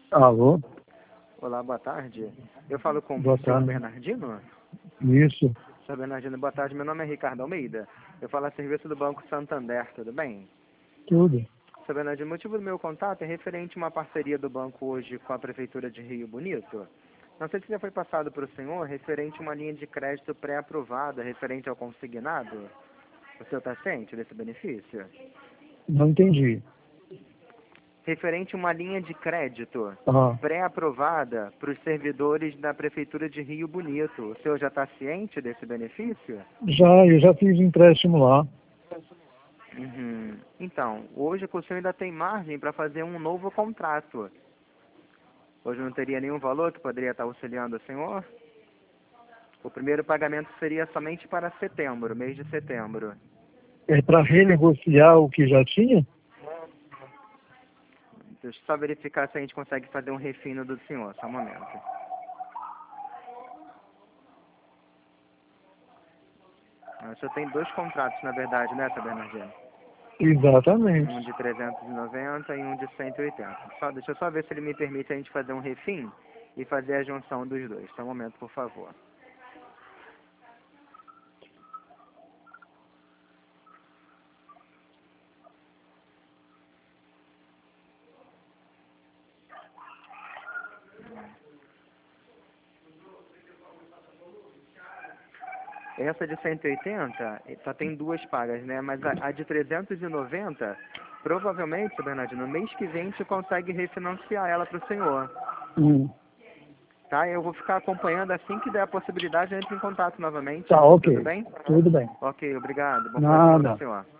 Alô? Olá, boa tarde. Eu falo com Boa o senhor tarde. Bernardino? Isso, Senhor Bernardino, boa tarde. Meu nome é Ricardo Almeida. Eu falo a serviço do Banco Santander, tudo bem? tudo. Senhor Bernardino, o motivo do meu contato é referente a uma parceria do banco hoje com a Prefeitura de Rio Bonito. Não sei se já foi passado para o senhor, referente a uma linha de crédito pré-aprovada, referente ao consignado. O senhor está ciente desse benefício? Não entendi. Referente a uma linha de crédito Ah, pré-aprovada para os servidores da Prefeitura de Rio Bonito. O senhor já está ciente desse benefício? eu já fiz empréstimo lá. Uhum. Então, hoje o senhor ainda tem margem para fazer um novo contrato. Hoje não teria nenhum valor que poderia estar auxiliando o senhor? O primeiro pagamento seria somente para setembro, mês de setembro. É para renegociar o que já tinha? Deixa eu só verificar se a gente consegue fazer um refino do senhor, só um momento. O senhor tem dois contratos, na verdade, né, seu Bernardino? Exatamente. Um de 390 e um de 180. Deixa eu só ver se ele me permite a gente fazer um refim e fazer a junção dos dois. Só um momento, por favor. Essa de 180 só tem duas pagas, né? Mas a de 390, provavelmente, seu Bernardino, no mês que vem a gente consegue refinanciar ela para o senhor. Hum. Tá? Eu vou ficar acompanhando assim que der a possibilidade, eu entro em contato novamente. Tá, Tudo ok. bem? Tudo bem. Ok, obrigado. Bom final de semana, Nada. senhor.